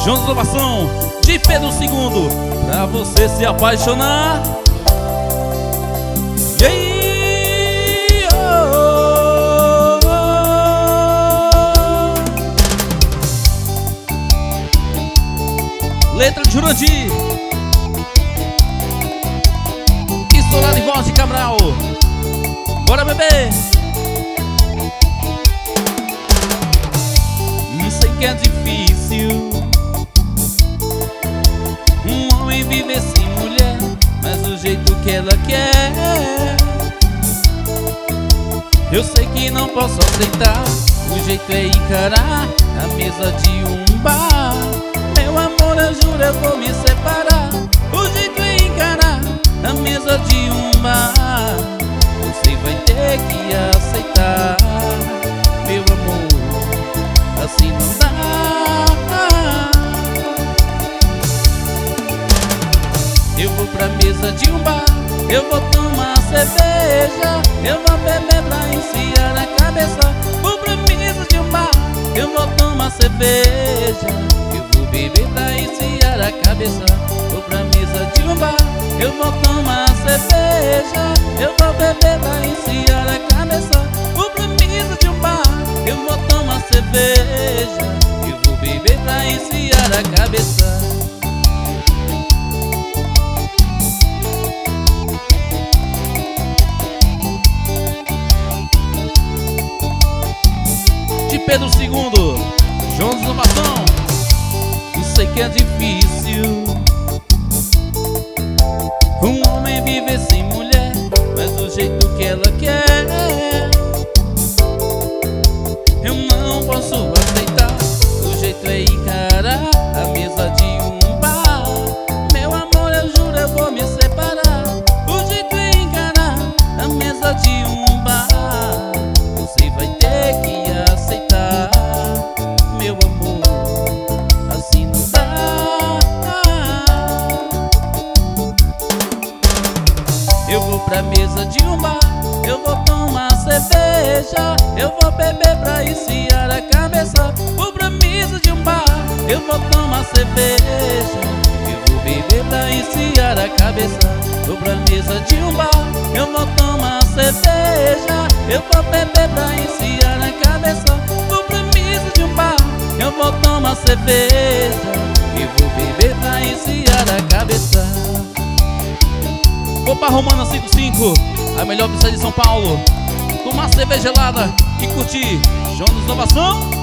Jonas Inovação de Pedro II, pra você se apaixonar. Yeah, oh, oh. Letra de Jurandir, estourada em voz de Cabral. Bora, bebê! Sei que é difícil um homem viver sem mulher, mas do jeito que ela quer. Eu sei que não posso aceitar, o jeito é encarar a mesa de um bar. Meu amor, eu juro, eu vou me separar. O jeito é encarar a mesa de um bar. Você vai ter que aceitar, meu amor, assim não dá. Eu vou pra mesa de um bar, eu vou tomar cerveja, eu vou beber pra enfiar a cabeça. Vou pra mesa de um bar, eu vou tomar cerveja, eu vou beber pra enfiar a cabeça. Vou pra mesa de um bar, eu vou tomar cerveja, eu vou beber pra enfiar a cabeça. Vou pra mesa de um bar, eu vou tomar cerveja, eu vou beber pra enfiar a cabeça. De Pedro II, Jonas Inovação. Sei que é difícil um homem viver sem mulher, mas do jeito que ela quer. Eu não posso aceitar, o jeito é encarar a mesa de um bar. Meu amor, eu juro, eu vou me separar. O jeito é encarar a mesa de um bar. Você vai ter que aceitar, meu amor, assim não dá. Eu vou pra mesa de um bar, eu vou tomar cerveja, eu vou beber pra enfiar a cabeça. Vou pra mesa de um bar, eu vou tomar cerveja, eu vou beber pra enfiar a cabeça. Vou pra mesa de um bar, eu vou tomar cerveja, eu vou beber pra enfiar a cabeça. Vou pra mesa de um bar, eu vou tomar cerveja, eu vou beber pra enfiar a cabeça. Vou pra Romana 55, a melhor pizza de São Paulo. Tomar cerveja gelada e curtir Jonas Inovação.